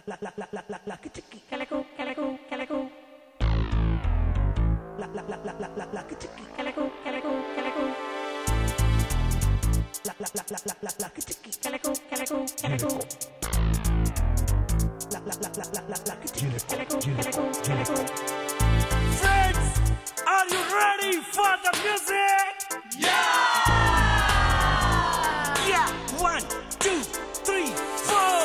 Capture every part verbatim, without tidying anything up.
La la la la la la la kitiki calico calico calico La la la la la la la kitiki calico calico calico La la la la la la la kitiki calico calico calico La la la la la la la kitiki calico calico calico Friends, are you ready for the music? Yeah! Yeah! One, two, three, four!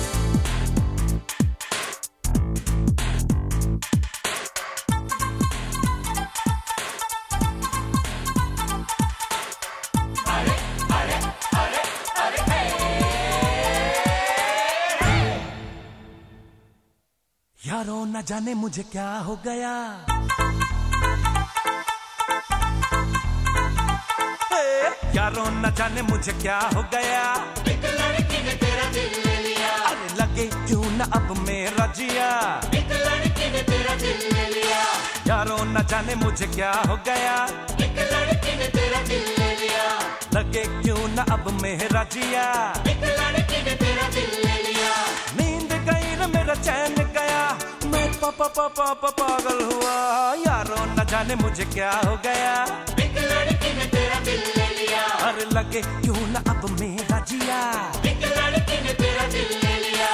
अरे अरे अरे अरे हे यारों न जाने मुझे क्या हो गया, यारों न जाने मुझे क्या हो गया, एक लड़की ने तेरा दिल ले लिया, अरे लगे क्यों न अब मेरा जिया, एक लड़की ने तेरा दिल ले लिया, यारों न जाने मुझे क्या हो गया, एक लड़की ने तेरा दिल ले लिया, लगे क्यों न अब मेरा जिया, एक लड़की ने तेरा दिल ले लिया, नींद गई न मेरा चैन गया, मैं पापा पापा पागल हुआ, यारों न जाने मुझे क्या हो गया, एक लड़की ने तेरा दिल ले लिया, अरे लगे क्यों न अब मेरा जिया, एक लड़की ने तेरा दिल ले लिया।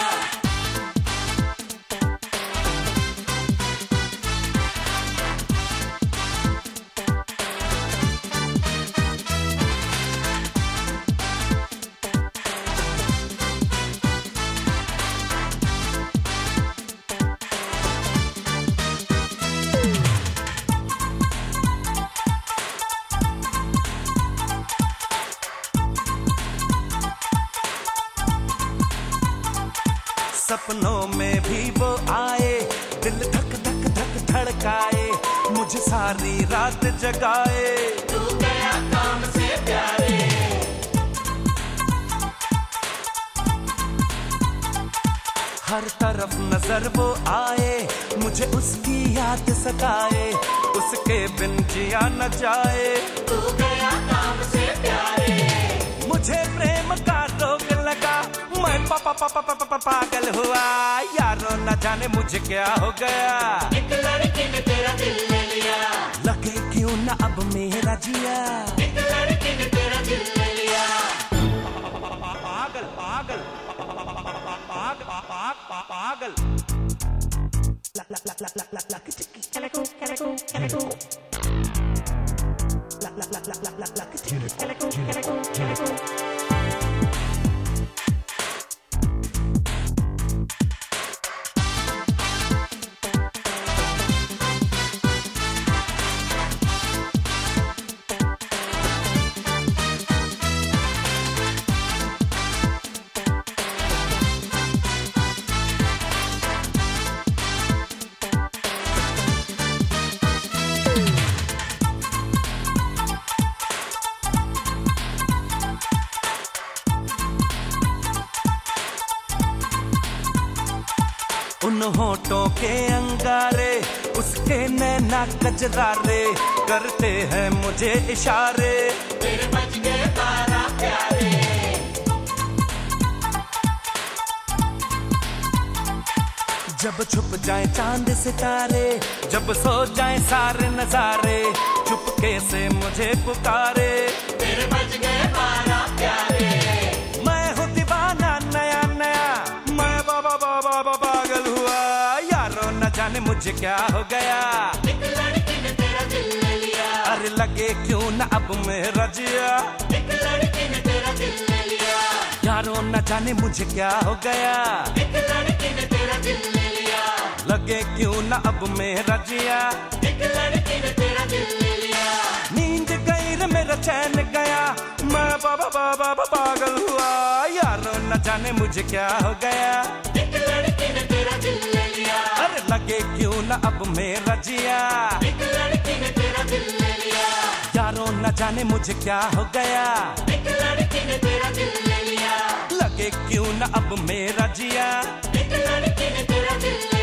सपनों में भी वो आए, दिल धक धक धक धड़काए, मुझे सारी रात जगाए, तू गया काम से प्यारे, हर तरफ नजर वो आए, मुझे उसकी याद सताए, उसके बिन जिया न जाए, तू गया काम से प्यारे, मुझे प्रेम का रोग लगा, मैं पापा पापा पापा पागल हुआ, यारों न जाने मुझे क्या हो गया, एक लड़की ने तेरा दिल ले लिया, लगे क्यों न अब मेरा जिया, एक लड़की ने तेरा दिल ले लिया। पागल पागल पागल पागल La la la la la la la kitiki calico calico calico La la la la la la la kitiki calico calico calico उन होठों के अंगारे, उसके नैना कजरारे, करते हैं मुझे इशारे, तेरे बच गए बारह प्यारे, जब छुप जाए चांद सितारे, जब सो जाए सारे नजारे, चुपके से मुझे पुकारे, तेरे बच गए बारह प्यारे, मैं हूँ दीवाना नया नया, मैं बाबा बाबा बाबा पागल हुआ, यारों न जाने मुझे क्या हो गया, एक लड़की ने तेरा दिल ले लिया, अरे लगे क्यों न अब मेरा जिया, एक लड़की ने तेरा दिल ले लिया, यारों न जाने मुझे क्या हो गया, एक लड़की ने तेरा दिल ले लिया, लगे क्यों न अब मेरा जिया, एक लड़की ने तेरा दिल ले लिया, नींद गई न मेरा चैन गया, मैं बाबा बाबा पागल हुआ, यारों न जाने मुझे क्या हो गया, एक लड़की ने तेरा दिल ले लिया, अरे लगे क्यों न अब मेरा जिया, एक लड़की ने तेरा दिल ले लिया, यारों न जाने मुझे क्या हो गया, एक लड़की ने तेरा दिल ले लिया, लगे क्यों न अब मेरा जिया, एक लड़की ने तेरा दिल ले लिया।